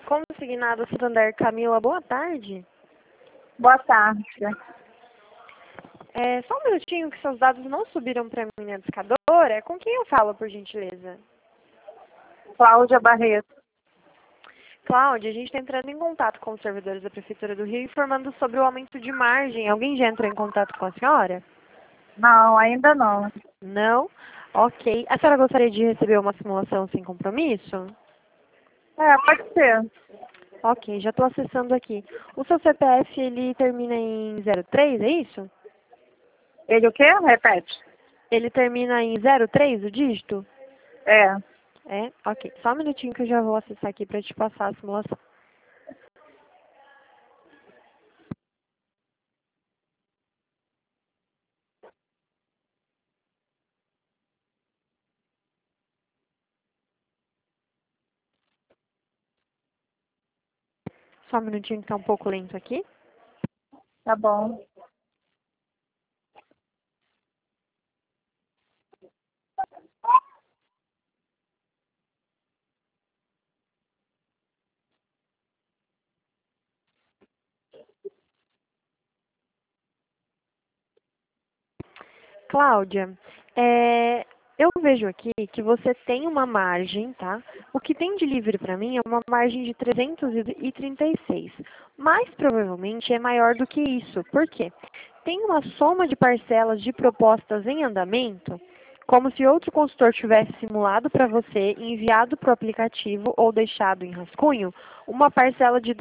Consignado Santander, Camila, boa tarde. Boa tarde. Só um minutinho que seus dados não subiram para mim na discadora. Com quem eu falo, por gentileza? Cláudia Barreto. Cláudia, a gente está entrando em contato com os servidores da Prefeitura do Rio informando sobre o aumento de margem. Alguém já entrou em contato com a senhora? Não, ainda não. Não? Ok. A senhora gostaria de receber uma simulação sem compromisso? Pode ser. Ok, já estou acessando aqui. O seu CPF, ele termina em 03, é isso? Ele o quê? Repete. Ele termina em 03, o dígito? É. É? Ok. Só um minutinho que eu já vou acessar aqui para te passar a simulação. Só um minutinho que está um pouco lento aqui. Tá bom. Cláudia, eu vejo aqui que você tem uma margem, tá? O que tem de livre para mim é uma margem de 336. Mas provavelmente é maior do que isso. Por quê? Tem uma soma de parcelas de propostas em andamento, como se outro consultor tivesse simulado para você, enviado para o aplicativo ou deixado em rascunho, uma parcela de R$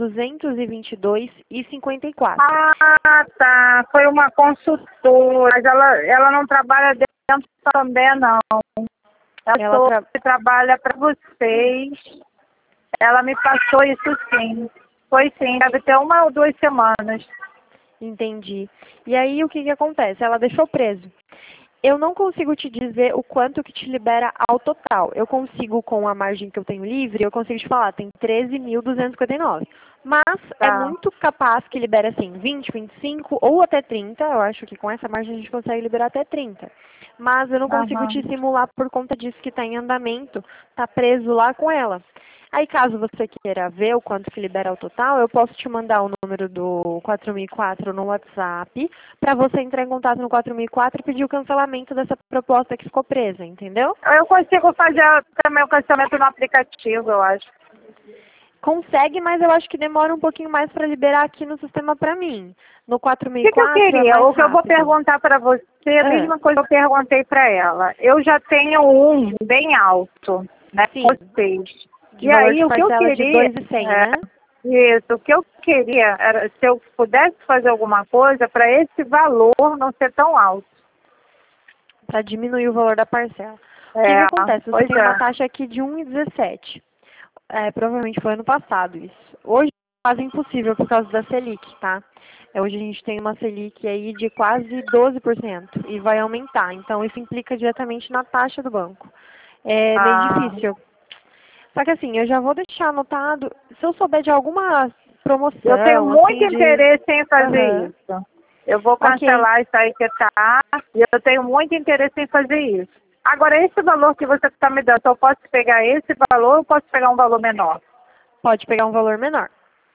222,54. Ah, tá. Foi uma consultora. Mas ela não trabalha dentro também, não. Ela trabalha para vocês. Ela me passou isso sim. Foi sim, deve ter 1 ou 2 semanas. Entendi. E aí o que que acontece? Ela deixou preso. Eu não consigo te dizer o quanto que te libera ao total. Eu consigo, com a margem que eu tenho livre, eu consigo te falar, tem 13.259. Mas é Tá. muito capaz que libere assim, 20, 25 ou até 30. Eu acho que com essa margem a gente consegue liberar até 30. Mas eu não consigo te Aham. simular por conta disso que está em andamento, está preso lá com ela. Aí, caso você queira ver o quanto que libera ao total, eu posso te mandar o número do 4004 no WhatsApp, para você entrar em contato no 4004 e pedir o cancelamento dessa proposta que ficou presa, entendeu? Eu consigo fazer também o cancelamento no aplicativo, eu acho. Consegue, mas eu acho que demora um pouquinho mais para liberar aqui no sistema para mim. No O que eu 4004 é queria? mais O que eu vou rápido. perguntar para você é a mesma coisa que eu perguntei para ela. Eu já tenho um bem alto, né, Sim. com vocês. De E valor aí, de o que eu parcela de queria, 2.100, né? isso, o que eu queria era se eu pudesse fazer alguma coisa para esse valor não ser tão alto. Para diminuir o valor da parcela. O que que acontece? Você Pois tem uma taxa aqui de 1,17. Provavelmente foi ano passado isso. Hoje é quase impossível por causa da Selic, tá? Hoje a gente tem uma Selic aí de quase 12% e vai aumentar. Então isso implica diretamente na taxa do banco. É bem difícil. Só que assim, eu já vou deixar anotado, se eu souber de alguma promoção, Eu tenho muito assim, interesse em fazer Aham. isso. Eu vou Ok. cancelar isso aí que tá, e eu tenho muito interesse em fazer isso. Agora, esse valor que você está me dando, eu posso pegar esse valor ou eu posso pegar um valor menor? Pode pegar um valor menor.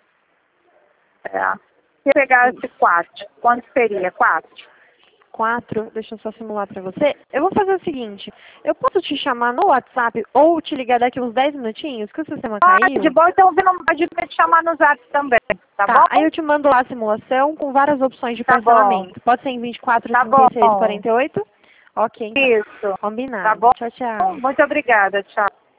Se eu pegasse 4, quanto seria? 4? 4, deixa eu só simular para você. Eu vou fazer o seguinte, eu posso te chamar no WhatsApp ou te ligar daqui uns 10 minutinhos, que o sistema caiu? De boa, então você não pode me chamar no zap também, tá Tá, bom? aí eu te mando lá a simulação com várias opções de Tá parcelamento. bom. Pode ser em 24, Tá 36, bom. 48? Ok, então. Isso. Tá Combinado. bom? Tchau, tchau. Muito obrigada. Tchau.